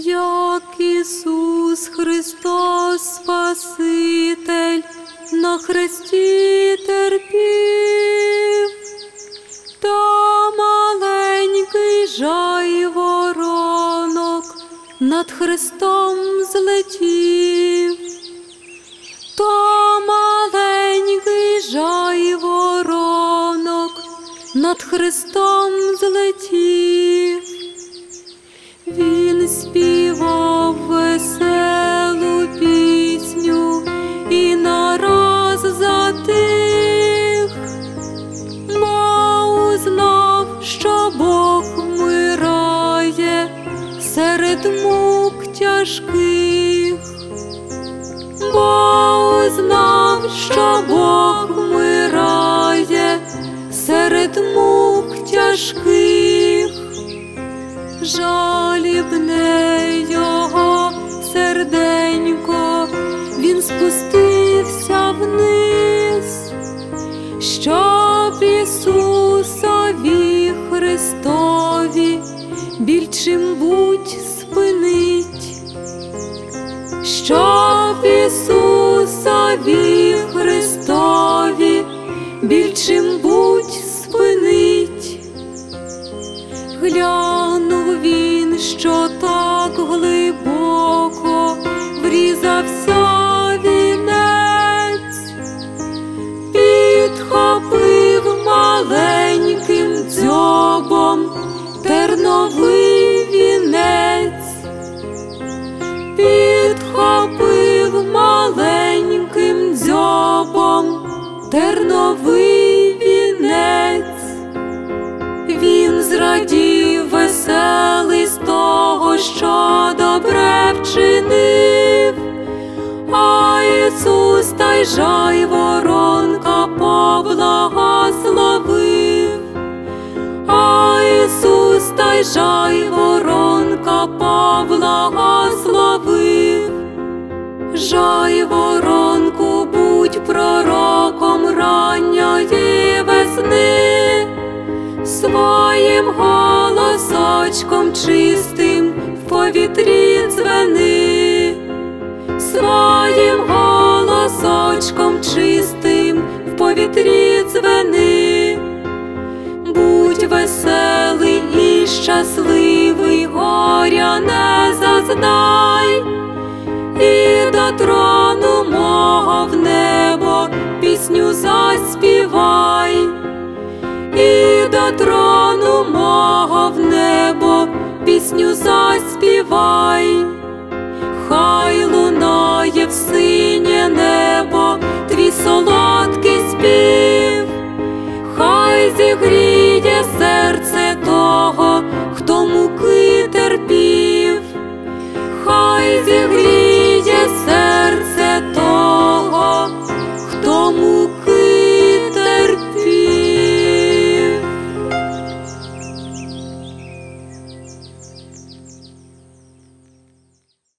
Як Ісус Христос Спаситель на хресті терпів, та маленький жайворонок над хрестом злетів, та маленький жайворонок над хрестом злетів. Він співав веселу пісню і нараз затих, бо узнав, що Бог вмирає серед мук тяжких, бо узнав, що Бог вмирає серед мук тяжких. Жалібне його серденько, він спустився вниз, щоб Ісусові Христові біль чим-будь спинить, щоб Ісусові Христові біль чим-будь спинить. Глянув він, що так глибоко врізався вінець, підхопив маленьким дзьобом терновий вінець, підхопив маленьким дзьобом терновий вінець. Він зрадів веселий з того, що добре вчинив, а Ісус та й жайворонка поблагословив, а Ісус та й жайворонка поблагословив. Жайворонку, будь пророком ранньої весни, своїм голосочком чистим в повітрі дзвени, своїм голосочком чистим в повітрі дзвени. Будь веселий і щасливий, горя не зазнай, і до трону мого в небо пісню заспівай, і до трону мого в небо пісню заспівай. Хай лунає в силі